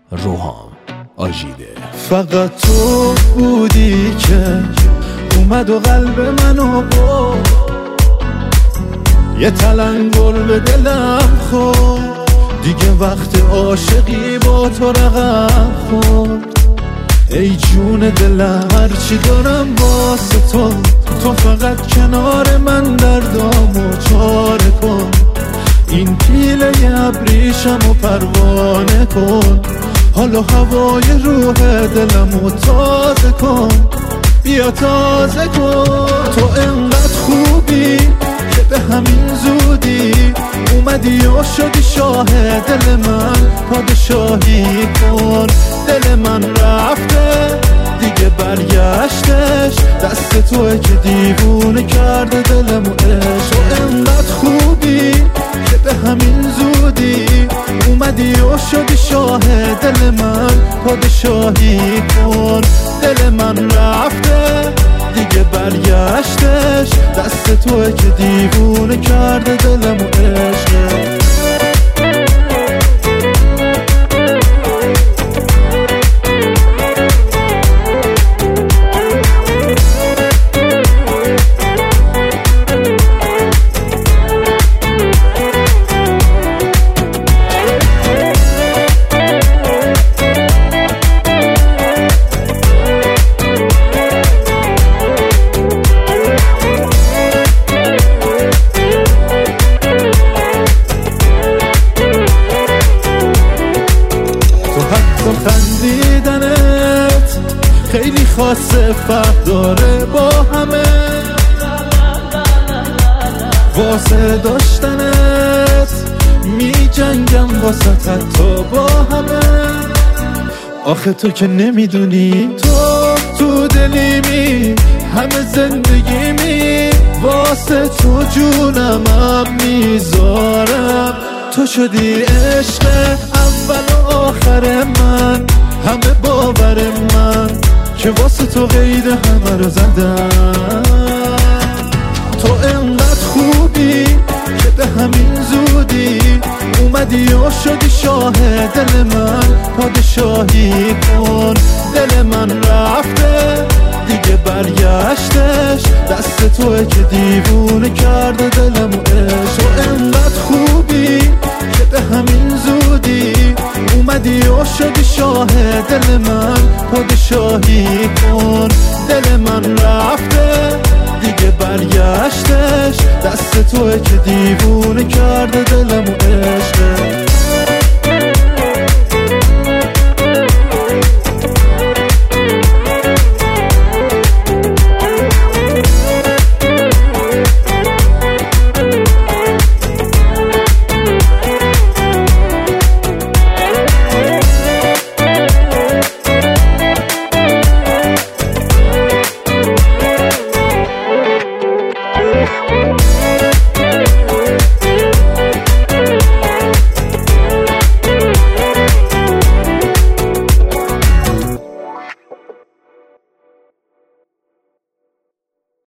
روحام آژیده. فقط تو بودی که اومد و قلب منو برد، یه تلنگر به دلم خورد، دیگه وقت عاشقی با تو رقم خورد. ای جون دلم هرچی دارم واسه تو، تو فقط کنار من دردامو چاره کن. این پیله ابریشم و پروانه کن، حالا هوای روح دلمو تازه کن، بیا تازه کن. تو انقدر خوبی که به همین زودی اومدی و شدی شاه دل من، پادشاهی کن. دل من رفته دیگه برگشتش، دست توه که دیوونه کرده دلمو عشق. تو انقدر خوبی که به همین زودی اومدی و شدی شاه دل من، پادشاهی کن. دل من رفته دیگه برگشتش، دست توه که دیوونه کرده دلمو عشق. خندیدنت خیلی خاصه، فرق داره با همه، واسه داشتنت می جنگم واسه تا با همه. آخه تو که نمیدونی تو دلیمی، همه زندگیمی واسه تو جونم میذارم. تو شدی عشق اول و آخر من، همه باور من که واسه تو قید همه رو زدم. تو انقدر خوبی که به همین زودی اومدی و شدی شاه دل من، پادشاهی کن. دل من رفته دیگه برگشتش، دست توه که دیوونه کرده دلمو عشق. تو انقدر خوبی که به همین زودی اومدی و شدی شاه دل من، پادشاهی کن. دل من رفته دیگه برگشتش، دست توه که دیوونه کرده دلمو عشق.